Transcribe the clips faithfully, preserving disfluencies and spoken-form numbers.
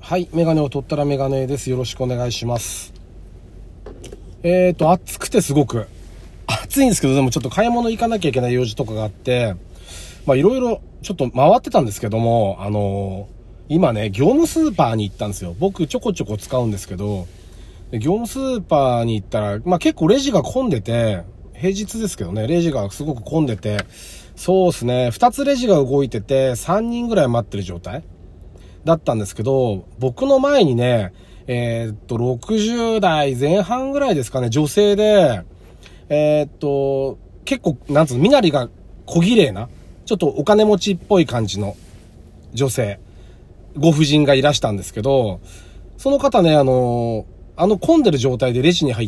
はい、メガネを取ったらメガネです。よろしくお願いします。えーと、暑くてすごく。暑いんですけど、でもちょっと買い物行かなきゃいけない用事とかがあって、まあいろいろちょっと回ってたんですけども、あのー、今ね、業務スーパーに行ったんですよ。僕ちょこちょこ使うんですけど、業務スーパーに行ったら、まあ結構レジが混んでて、平日ですけどね、レジがすごく混んでて、そうですね、二つレジが動いてて、三人ぐらい待ってる状態だったんですけど、僕の前にね、えー、っと、ろくじゅう代前半ぐらいですかね、女性で、えー、っと、結構、なんつうの、身なりが小綺麗な、ちょっとお金持ちっぽい感じの女性、ご婦人がいらしたんですけど、その方ね、あの、あの混んでる状態でレジに入って、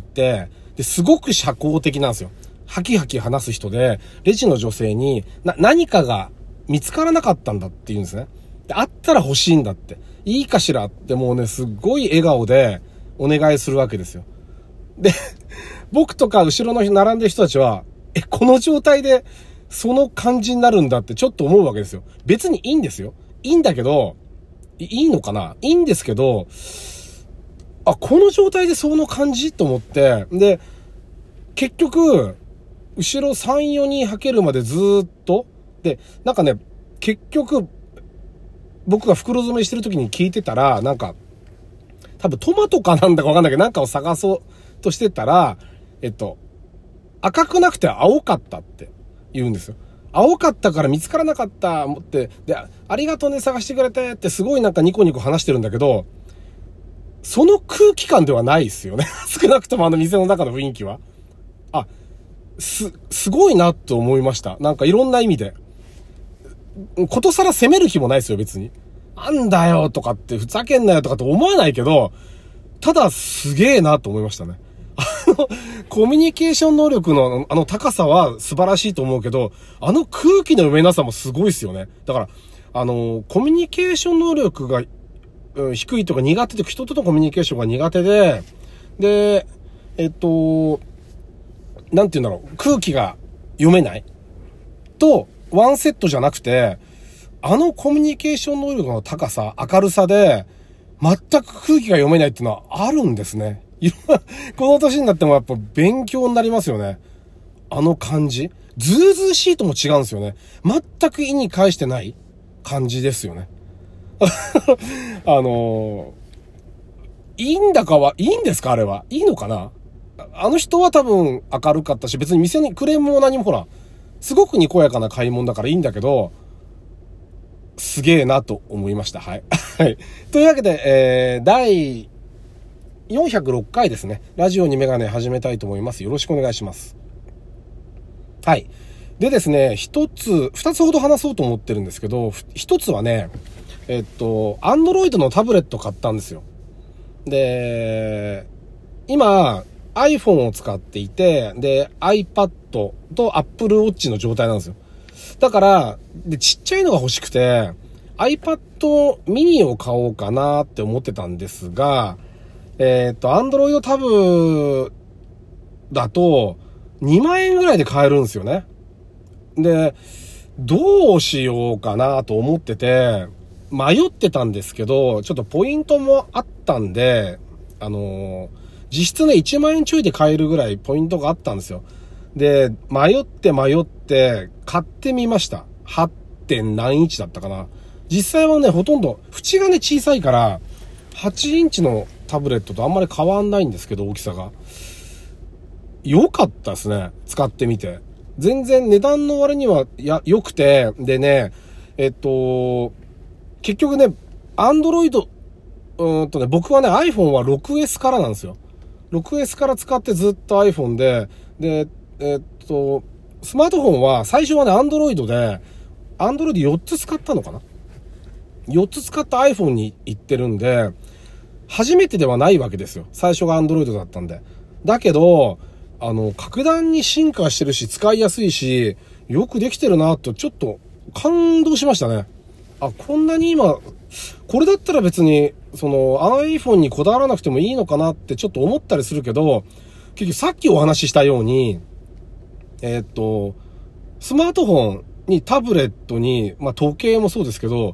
で、すごく社交的なんですよ。ハキハキ話す人で、レジの女性に、な、何かが見つからなかったんだって言うんですね。で、あったら欲しいんだって。いいかしらってもうね、すっごい笑顔でお願いするわけですよ。で、僕とか後ろの人並んでる人たちは、え、この状態でその感じになるんだってちょっと思うわけですよ。別にいいんですよ。いいんだけど、いいのかないいんですけど、あ、この状態でその感じと思って、で、結局、後ろさん、よにんはけるまでずーっと、で、なんかね、結局、僕が袋詰めしてる時に聞いてたら、なんか、多分トマトかなんだかわかんないけど、なんかを探そうとしてたら、えっと、赤くなくて青かったって言うんですよ。青かったから見つからなかった思って、で、ありがとうね探してくれてってすごいなんかニコニコ話してるんだけど、その空気感ではないですよね。少なくともあの店の中の雰囲気は。あ、す、すごいなと思いました。なんかいろんな意味で。ことさら責める気もないですよ、別に。なんだよとかってふざけんなよとかって思わないけど、ただすげえなと思いましたね。あの、コミュニケーション能力のあの高さは素晴らしいと思うけど、あの空気の埋めなさもすごいですよね。だから、あの、コミュニケーション能力が、うん、低いとか苦手で、人とのコミュニケーションが苦手で、で、えっと、なんて言うんだろう、空気が読めないと、ワンセットじゃなくて、あのコミュニケーション能力の高さ、明るさで、全く空気が読めないっていうのはあるんですね。この年になってもやっぱ勉強になりますよね。あの感じ。ずうずうしいとも違うんですよね。全く意に介してない感じですよね。あのー、いいんだかは、いいんですかあれは。いいのかなあの人は多分明るかったし、別に店にクレームも何もほら、すごくにこやかな買い物だからいいんだけど、すげえなと思いました。はい。はい。というわけで、えー、だいよんひゃくろっかいですね。ラジオにメガネ始めたいと思います。よろしくお願いします。はい。でですね、一つ、二つほど話そうと思ってるんですけど、一つはね、えっと、アンドロイドのタブレット買ったんですよ。で、今、iPhone を使っていて、で、iPad と Apple Watch の状態なんですよ。だから、で、ちっちゃいのが欲しくて、iPad mini を買おうかなって思ってたんですが、えっと、Android タブだと、にまんえんぐらいで買えるんですよね。で、どうしようかなと思ってて、迷ってたんですけど、ちょっとポイントもあったんで、あのー、実質ね、いちまんえんちょいで買えるぐらいポイントがあったんですよ。で、迷って迷って買ってみました。はってん何インチだったかな。実際はね、ほとんど、縁がね、小さいから、はちインチのタブレットとあんまり変わんないんですけど、大きさが。良かったですね。使ってみて。全然値段の割には、や、良くて、でね、えっと、結局ね、アンドロイド、うーんとね、僕はね、iPhone は ろくエス からなんですよ。ろくエス から使ってずっと iPhone で、で、えっと、スマートフォンは最初はね、Android で、Android よっつ使ったのかな ?よっ つ使った iPhone に行ってるんで、初めてではないわけですよ。最初が Android だったんで。だけど、あの、格段に進化してるし、使いやすいし、よくできてるなと、ちょっと感動しましたね。あ、こんなに今、これだったら別に、その iPhone にこだわらなくてもいいのかなってちょっと思ったりするけど、結局さっきお話ししたように、えー、っと、スマートフォンにタブレットに、まあ時計もそうですけど、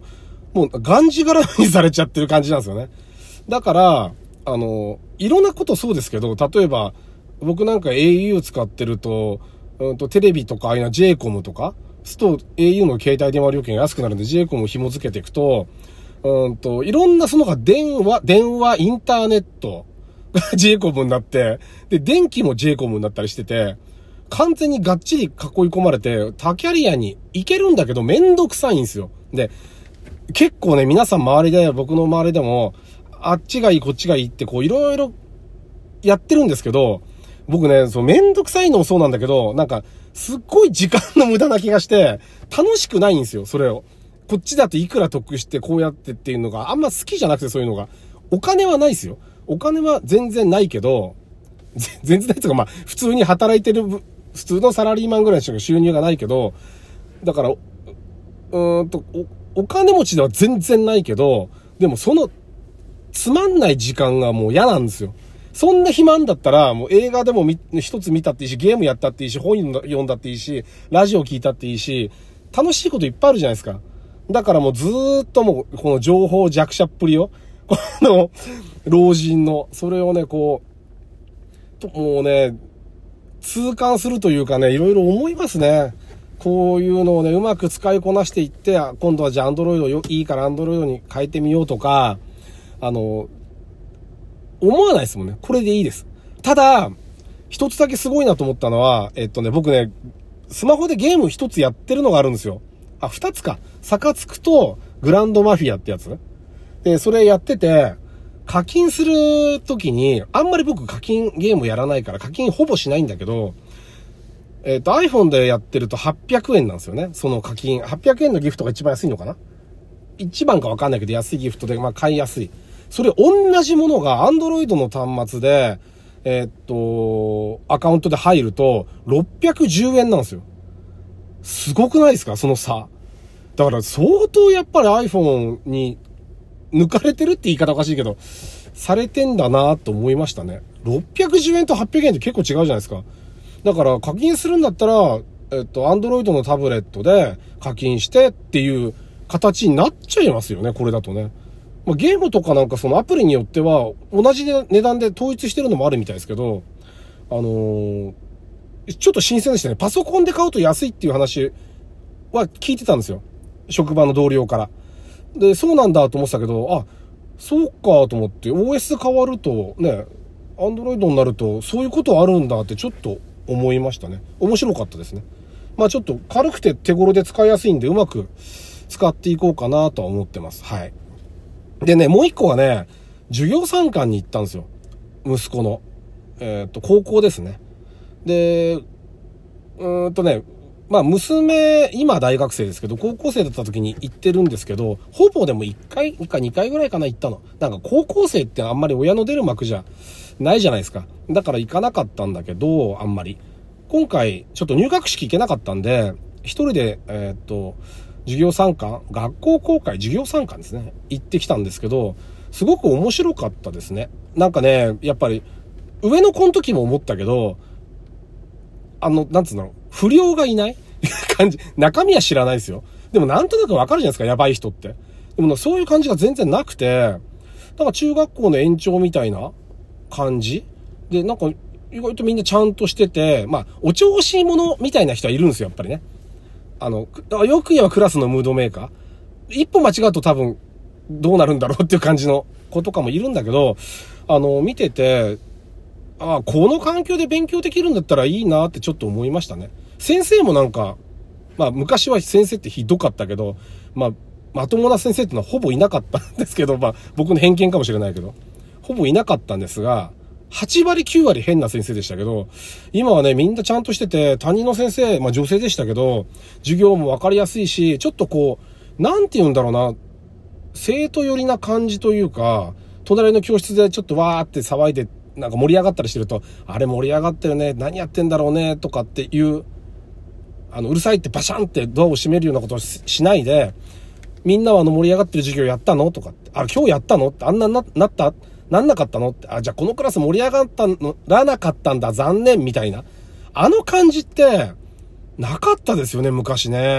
もうがんじがらめにされちゃってる感じなんですよね。だから、あの、いろんなことそうですけど、例えば、僕なんか エーユー 使ってると、うんと、テレビとか、ああいうの ジェイコム とか、すと エーユー の携帯電話料金が安くなるんで ジェイコム を紐付けていくと、うんと、いろんなそのが電話、電話、インターネットが ジェイコム になって、で、電気も ジェイコム になったりしてて、完全にがっちり囲い込まれて、他キャリアに行けるんだけどめんどくさいんですよ。で、結構ね、皆さん周りで、僕の周りでも、あっちがいい、こっちがいいってこういろいろやってるんですけど、僕ね、そうめんどくさいのもそうなんだけど、なんか、すっごい時間の無駄な気がして、楽しくないんですよ、それを。こっちだっていくら得してこうやってっていうのがあんま好きじゃなくて、そういうのが。お金はないですよ。お金は全然ないけど、全然ないというか、まあ、普通に働いてる、普通のサラリーマンぐらいしか収入がないけど、だから、うーんと、お、お金持ちでは全然ないけど、でもその、つまんない時間がもう嫌なんですよ。そんな暇んだったら、もう映画でも一つ見たっていいし、ゲームやったっていいし、本読んだっていいし、ラジオ聞いたっていいし、楽しいこといっぱいあるじゃないですか。だからもうずーっともう、この情報弱者っぷりを、この、老人の、それをね、こう、ともうね、痛感するというかね、いろいろ思いますね。こういうのをね、うまく使いこなしていって、今度はじゃあアンドロイドよ、いいからアンドロイドに変えてみようとか、あの、思わないですもんね。これでいいです。ただ、一つだけすごいなと思ったのは、えっとね、僕ね、スマホでゲーム一つやってるのがあるんですよ。あ、二つか。サカツクとグランドマフィアってやつ。で、それやってて、課金するときに、あんまり僕課金ゲームやらないから課金ほぼしないんだけど、えっと iPhone でやってるとはっぴゃくえんなんですよね。その課金。はっぴゃくえんのギフトが一番安いのかな？一番かわかんないけど安いギフトで、まあ買いやすい。それ同じものが Android の端末で、えー、っと、アカウントで入るとろっぴゃくじゅうえんなんですよ。すごくないですか？その差。だから相当やっぱり iPhone に抜かれてるって言い方おかしいけど、されてんだなと思いましたね。ろっぴゃくじゅうえんとはっぴゃくえんって結構違うじゃないですか。だから課金するんだったら、えっと、Android のタブレットで課金してっていう形になっちゃいますよね、これだとね。まあ、ゲームとかなんかそのアプリによっては同じ値段で統一してるのもあるみたいですけど、あのー、ちょっと新鮮でしたね。パソコンで買うと安いっていう話は聞いてたんですよ。職場の同僚から。で、そうなんだと思ってたけど、あ、そうかと思って オーエス 変わるとね、Android になるとそういうことあるんだってちょっと思いましたね。面白かったですね。まあちょっと軽くて手頃で使いやすいんでうまく使っていこうかなとは思ってます。はい。でね、もう一個はね、授業参観に行ったんですよ。息子の。えっと、高校ですね。で、うーんとね、まあ娘、今大学生ですけど、高校生だった時に行ってるんですけど、ほぼでもいっかいかにかいぐらいかな行ったの。なんか高校生ってあんまり親の出る幕じゃないじゃないですか。だから行かなかったんだけど、あんまり。今回、ちょっと入学式行けなかったんで、一人で、えー、っと、授業参観、学校公開、授業参観ですね。行ってきたんですけど、すごく面白かったですね。なんかね、やっぱり、上の子の時も思ったけど、あの、なんつうの、不良がいない感じ。中身は知らないですよ。でもなんとなくわかるじゃないですか、やばい人って。でもそういう感じが全然なくて、だから中学校の延長みたいな感じで、なんか意外とみんなちゃんとしてて、まあ、お調子者みたいな人はいるんですよ、やっぱりね。あの、よく言えばクラスのムードメーカー。一歩間違うと多分、どうなるんだろうっていう感じの子とかもいるんだけど、あの、見てて、ああ、この環境で勉強できるんだったらいいなってちょっと思いましたね。先生もなんか、まあ昔は先生ってひどかったけど、まあ、まともな先生ってのはほぼいなかったんですけど、まあ僕の偏見かもしれないけど、ほぼいなかったんですが、はちわりきゅうわり変な先生でしたけど、今はね、みんなちゃんとしてて、担任の先生、まあ女性でしたけど、授業もわかりやすいし、ちょっとこう、なんて言うんだろうな、生徒寄りな感じというか、隣の教室でちょっとわーって騒いで、なんか盛り上がったりしてると、あれ盛り上がってるね、何やってんだろうね、とかっていう、あの、うるさいってバシャンってドアを閉めるようなことを し, しないで、みんなはあの盛り上がってる授業やったのとかって、あ、今日やったのって、あんなな、なったなんなかったのって、あ、じゃあこのクラス盛り上がったの、らなかったんだ、残念、みたいな。あの感じって、なかったですよね、昔ね。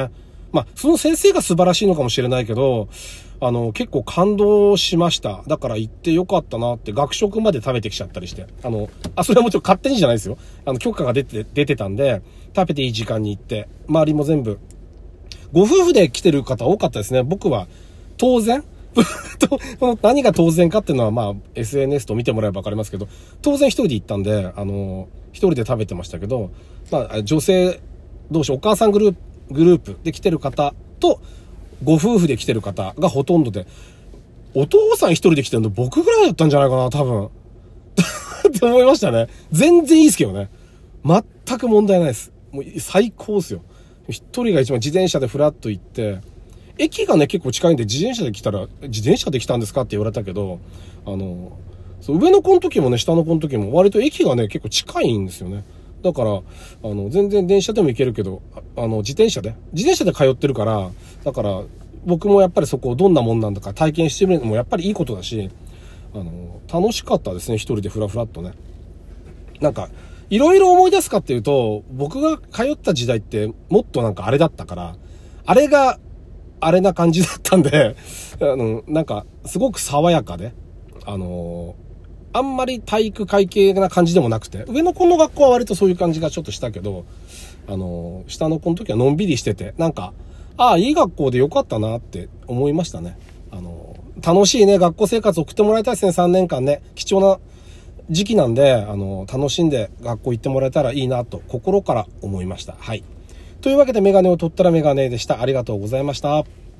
まあ、その先生が素晴らしいのかもしれないけど、あの、結構感動しました。だから行ってよかったなって、学食まで食べてきちゃったりして。あの、あ、それはもちろん勝手にじゃないですよ。あの、許可が出て、出てたんで、食べていい時間に行って、周りも全部、ご夫婦で来てる方多かったですね。僕は、当然、この何が当然かっていうのは、まあ、エスエヌエス と見てもらえばわかりますけど、当然一人で行ったんで、あの、一人で食べてましたけど、まあ、女性同士、お母さんグループ、グループで来てる方と、ご夫婦で来てる方がほとんどで、お父さん一人で来てるの僕ぐらいだったんじゃないかな、多分。って思いましたね。全然いいですけどね。全く問題ないです。もう最高ですよ。一人が一番自転車でフラッと行って、駅がね、結構近いんで、自転車で来たら、自転車で来たんですかって言われたけど、あの、そう上の子の時もね、下の子の時も、割と駅がね、結構近いんですよね。だから、あの、全然電車でも行けるけど、あの、自転車で、自転車で通ってるから、だから、僕もやっぱりそこをどんなもんなんだか体験してみるのもやっぱりいいことだし、あの、楽しかったですね、一人でフラフラっとね。なんか、いろいろ思い出すかっていうと、僕が通った時代ってもっとなんかあれだったから、あれが、あれな感じだったんで、あの、なんか、すごく爽やかで、あの、あんまり体育会系な感じでもなくて、上の子の学校は割とそういう感じがちょっとしたけど、あの、下の子の時はのんびりしてて、なんか、ああ、いい学校でよかったなって思いましたね。あの、楽しいね、学校生活送ってもらいたいですね、さんねんかんね。貴重な時期なんで、あの、楽しんで学校行ってもらえたらいいなと、心から思いました。はい。というわけでメガネを取ったらメガネでした。ありがとうございました。